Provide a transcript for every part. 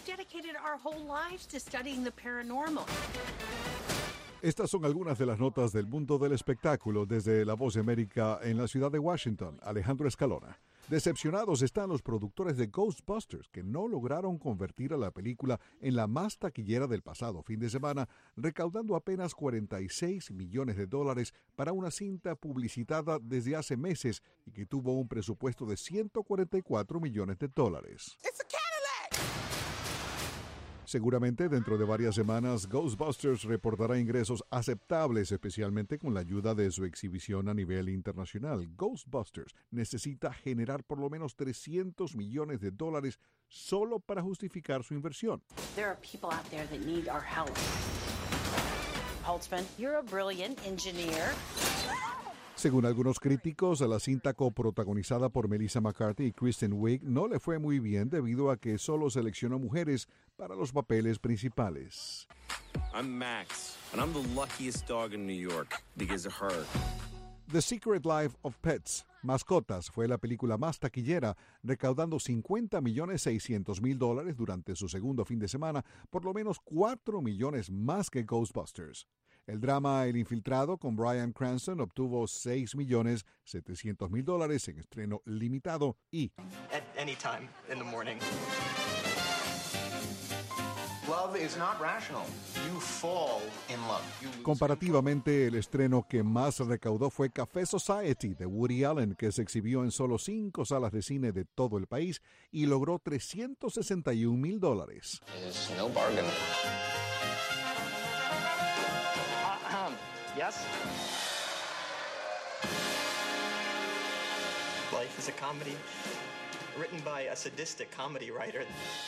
dedicated our whole lives to studying the paranormal. Estas son algunas de las notas del mundo del espectáculo desde La Voz de América en la ciudad de Washington. Alejandro Escalona. Decepcionados están los productores de Ghostbusters, que no lograron convertir a la película en la más taquillera del pasado fin de semana, recaudando apenas $46 millones para una cinta publicitada desde hace meses y que tuvo un presupuesto de $144 millones. Seguramente dentro de varias semanas, Ghostbusters reportará ingresos aceptables, especialmente con la ayuda de su exhibición a nivel internacional. Ghostbusters necesita generar por lo menos $300 millones solo para justificar su inversión. There are people out there that need our help. Holtzman, you're a brilliant engineer. Según algunos críticos, a la cinta coprotagonizada por Melissa McCarthy y Kristen Wiig no le fue muy bien debido a que solo seleccionó mujeres para los papeles principales. I'm Max, and I'm the luckiest dog in New York because of her. The Secret Life of Pets, Mascotas, fue la película más taquillera, recaudando $50.600.000 durante su segundo fin de semana, por lo menos $4 millones más que Ghostbusters. El drama El Infiltrado con Bryan Cranston obtuvo $6.700.000 en estreno limitado y At any time in the morning. Love is not rational. You fall in love. comparativamente el estreno que más recaudó fue Café Society de Woody Allen, que se exhibió en solo 5 salas de cine de todo el país y logró $361.000. It's no bargain. Yes? Life is a comedy written by a sadistic comedy writer.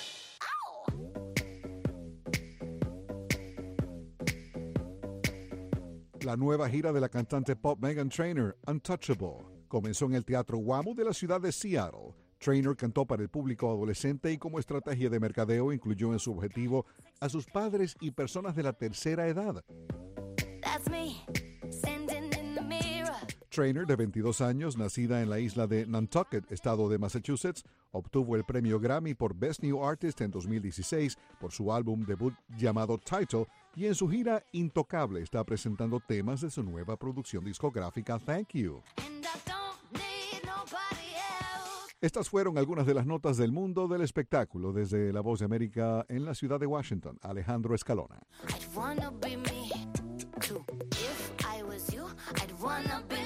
La nueva gira de la cantante pop Meghan Trainor, Untouchable, comenzó en el Teatro WAMU de la ciudad de Seattle. Trainor cantó para el público adolescente y como estrategia de mercadeo incluyó en su objetivo a sus padres y personas de la tercera edad. Trainor, de 22 años, nacida en la isla de Nantucket, estado de Massachusetts, obtuvo el premio Grammy por Best New Artist en 2016 por su álbum debut llamado Title, y en su gira Intocable está presentando temas de su nueva producción discográfica Thank You. Estas fueron algunas de las notas del mundo del espectáculo desde La Voz de América en la ciudad de Washington. Alejandro Escalona. I'd wanna be me too. If I was you, I'd wanna be